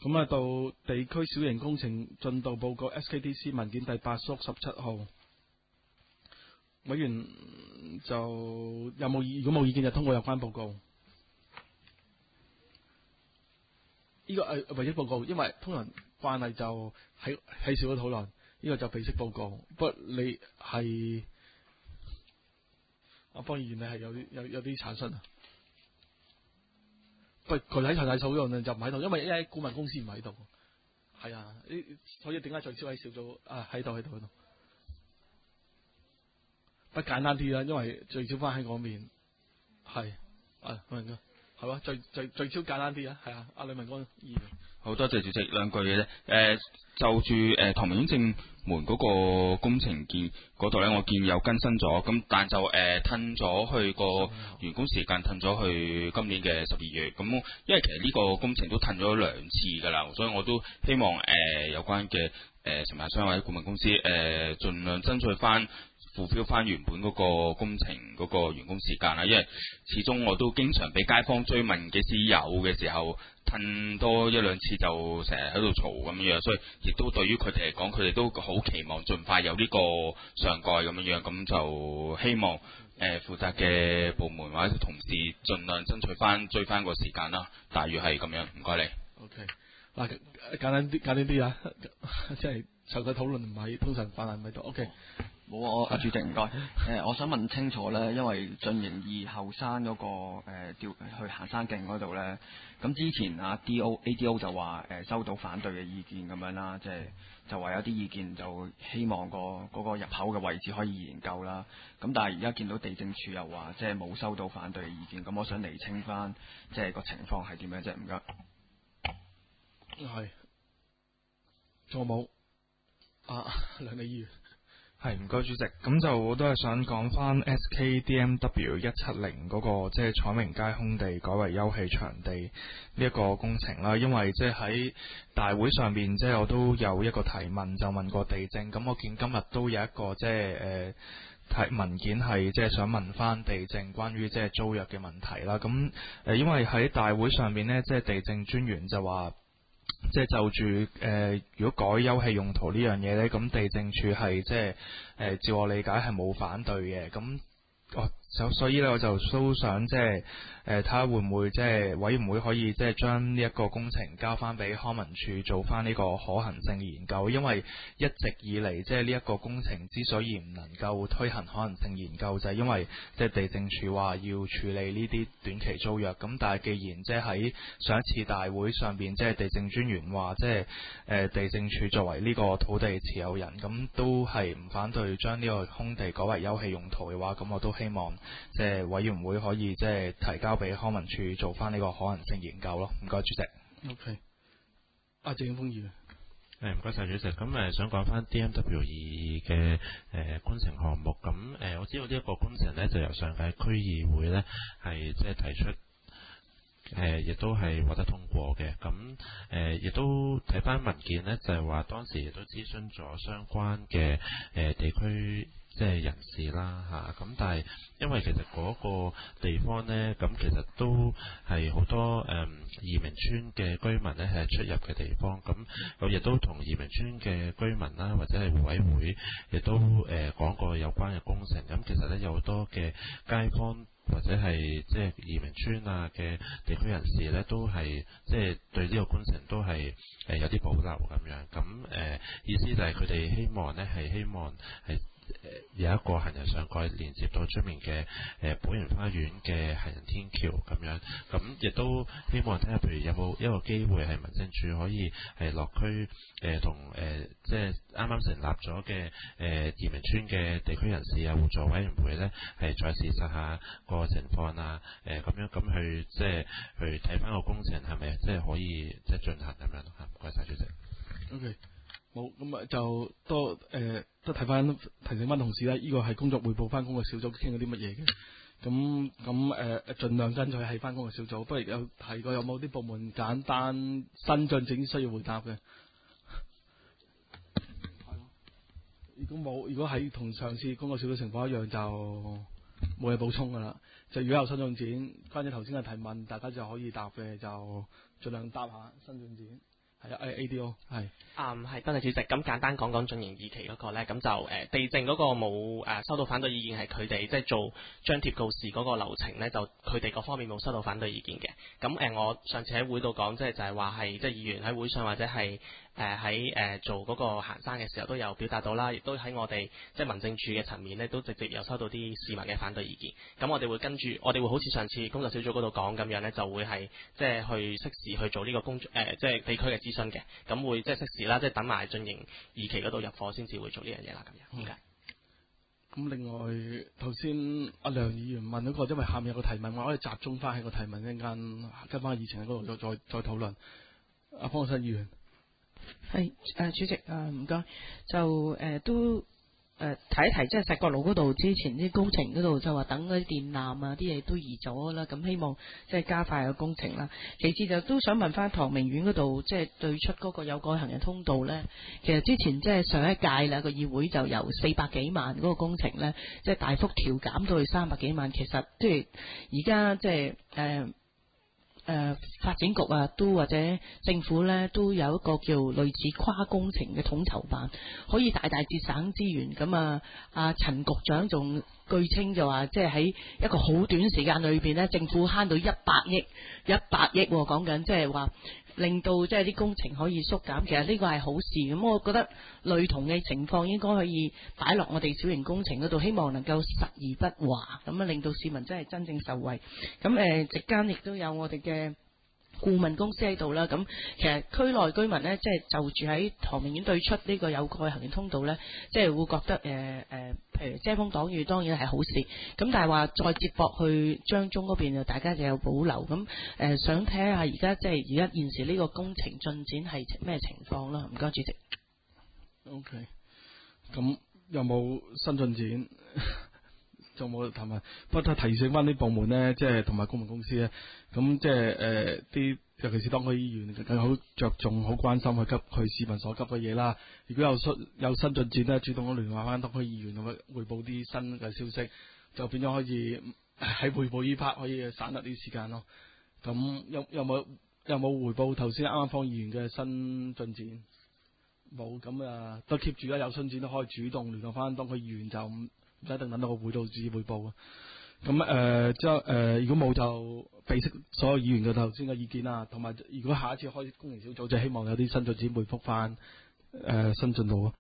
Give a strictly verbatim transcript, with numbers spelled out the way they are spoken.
咁啊，到地區小型工程進度報告 S K T C 文件第八縮十七號，委員就有冇意？如果冇意見就通過有關報告。呢、這個係唯一報告，因為通常慣例就喺喺少咗討論，呢、這個就備悉報告。不過你係阿方議員，你係有有有啲產生啊？不過具體詳細討論就唔喺度，因為因為顧問公司唔喺度。係啊，所以點解聚焦喺小組啊？喺度喺度喺度。不簡單啲啦，因為聚焦翻喺嗰面。係啊，明嘅。係嘛？最最最超簡單啲啊，係啊，阿呂文光議員。 好多謝主席，兩句嘅啫。誒、呃，就住誒唐明軒正門嗰個工程建嗰度咧，我見有更新咗，咁但就誒褪咗去個完工時間，褪咗去今年嘅十二月。咁因為其實呢個工程都褪咗兩次㗎啦，所以我都希望誒、呃、有關嘅誒承辦商或者顧問公司誒、呃，盡量爭取翻。付標翻原本嗰個工程嗰個完工時間啦，因為始終我都經常俾街坊追問幾時有嘅時候，褪多一兩次就成日喺度嘈咁樣，所以亦都對於佢哋嚟講，佢哋都好期望盡快有呢個上蓋咁樣，咁就希望誒、呃、負責嘅部門或者同事盡量爭取翻追翻個時間啦，大約係咁樣，唔該你。 OK，嗱簡單啲簡單啲啊，即係詳細討論唔係通常慣例唔喺度。OK。 冇啊，我阿主席唔該。誒、呃，我想問清楚咧，因為晉營二後山嗰、那個誒調、呃、去行山徑嗰度咧，咁之前啊 D O A D O 就話誒、呃、收到反對嘅意見咁樣啦，即係就話有啲意見就希望、那個嗰、那個入口嘅位置可以研究啦。咁但係而家見到地政處又話即係冇收到反對嘅意見，咁我想釐清翻即係個情況係點樣啫？唔該。 係。仲有冇？啊，梁理議員。 係唔該主席，咁就我都係想講翻 S K D M W 一七零嗰個即係彩明街空地改為休憩場地呢一個工程啦，因為即係喺大會上邊即係我都有一個提問，就問過地政，咁我見今日都有一個即係誒提文件係即係想問翻地政關於即係租約嘅問題啦，咁誒、呃、因為喺大會上邊呢，即係地政專員就話。即係就住誒、呃，如果改休憩用途呢樣嘢呢，咁地政處係即係誒，照我理解係冇反對嘅。咁哦，所所以咧，我就都想即係誒，睇下會唔會即係委員會可以即係將呢一個工程交翻俾康文署做翻呢個可行性研究，因為一直以嚟即係呢一個工程之所以唔能夠推行可行性研究，就係、是、因為即係地政處話要處理呢啲短期租約。咁但係既然即係喺上一次大會上邊，即係地政專員話即係誒地政處作為呢個土地持有人，咁都係唔反對將呢個空地改為休憩用途嘅話，咁我都希望即係委員會可以即係提交俾康文署做翻呢個可行性研究咯。唔該主席。 OK。阿鄭峰議員。 誒唔該晒主席，咁誒想講翻 D M W 二嘅誒工程項目，咁誒我知道呢一個工程咧就由上屆區議會咧係即係提出。誒亦都係獲得通過嘅，咁誒亦都睇翻文件呢，就係話當時亦都諮詢咗相關嘅誒地區即係人士啦嚇，咁但係因為其實嗰個地方呢，咁其實都係好多誒移民村嘅居民呢係出入嘅地方，咁我亦都同移民村嘅居民啦，或者係互委會亦都誒講過有關嘅工程，咁其實呢，有好多嘅街坊。或者係即係移民村啊嘅地區人士咧，都係即係對呢個工程都係誒有啲保留咁樣。咁誒、呃、意思就係佢哋希望咧係希望係誒有一個行人上蓋連接到出面嘅誒寶園花園嘅行人天橋咁樣。咁亦都希望睇下，譬如有冇一個機會係民政處可以係落區誒同誒即係啱啱成立咗嘅誒移民村嘅地區人士啊互助委員會咧，係再視察下個情況啊，誒、呃、咁樣咁去即係去睇翻個工程係咪即係可以即係進行咁樣嚇？唔該晒主席。 OK，冇咁啊，就多誒、呃、都睇翻提醒翻同事啦。呢、這個係工作匯報翻工作小組傾咗啲乜嘢嘅。咁咁誒盡量爭取喺翻工作小組。不如有提過有冇啲部門簡單新進展需要回答嘅？如果冇，如果喺同上次工作小組情況一樣就。冇嘢補充㗎啦，就如果有新進展，關於頭先嘅提問，大家就可以答嘅就盡量答下新進展。 係啊 A D O 係。 嗯，係，多謝主席。咁簡單講講進行二期嗰個咧，咁就誒、呃、地政嗰個冇誒、呃、收到反對意見，係佢哋即係做張貼告示嗰個流程咧，就佢哋各方面冇收到反對意見嘅。咁誒、呃，我上次喺會度講，即係就係話係即係議員喺會上或者係誒喺誒做嗰個行山嘅時候都有表達到啦，亦都喺我哋即係民政處嘅層面咧，都直接有收到啲市民嘅反對意見。咁我哋會跟住，我哋會好似上次工作小組嗰度講咁樣咧，就會係即係去適時去做呢個工作誒、呃，即係地區嘅諮詢嘅。咁會即係適時啦，即係等埋進行二期嗰度入伙先至會做呢樣嘢啦，咁樣。 咁、嗯、另外頭先阿梁議員問嗰、那個，因為下面有個提問，我可以集中翻喺個提問，一陣間跟翻議程喺嗰度再再再討論。阿方國珊議員， 係誒、呃、主席啊，唔該，就誒、呃、都。誒睇一睇，即係石角路嗰度之前啲工程嗰度就話等嗰啲電纜啊啲嘢都移咗啦，咁希望即係加快個工程啦。其次就都想問翻唐明苑嗰度，即係對出嗰個有改行人通道呢。其實之前即係上一屆啦，個議會就由四百幾萬嗰個工程呢，即係大幅調減到去三百幾萬。其實即係而家即係誒。呃誒、呃、發展局啊，都或者政府咧，都有一個叫類似跨工程嘅統籌辦，可以大大節省資源。咁啊，阿陳局長仲據稱就話，即係喺一個好短時間裏邊咧，政府慳到一百億，一百億講緊，即係話令到即係啲工程可以縮減。其實呢個係好事。咁我覺得類同嘅情況應該可以擺落我哋小型工程嗰度，希望能夠實而不華，咁啊令到市民真係真正受惠。咁誒，席間亦都有我哋嘅顧問公司喺度啦，咁其實區內居民呢，即係就住喺唐明苑對出呢個有蓋行人通道呢，即係會覺得誒誒、呃，譬如遮風擋雨當然係好事，咁但係話再接駁去張中嗰邊就大家就有保留，咁誒、呃、想睇下而家即係而家現時呢個工程進展係咩情況啦？唔該，主席。 O K，咁有冇新進展？仲冇提問，不過提醒翻啲部門咧，即係同埋公共公司咧，咁即係誒啲，尤其是當區議員更好着重、好關心去急佢市民所急嘅嘢啦。如果有新有新進展咧，主動咁聯絡翻當區議員，咁樣彙報啲新嘅消息，就變咗可以喺彙報呢 part 可以省得啲時間咯。咁有有冇有冇彙報頭先啱啱方議員嘅新進展？冇，咁啊都 keep 住啦，有進展都可以主動聯絡翻當區議員就。唔使一定等到個會度至匯報啊！咁誒，即係誒，如果冇就備悉所有議員嘅頭先嘅意見啦，同埋如果下一次開工程小組，就希望有啲新進展回覆翻誒新進度啊！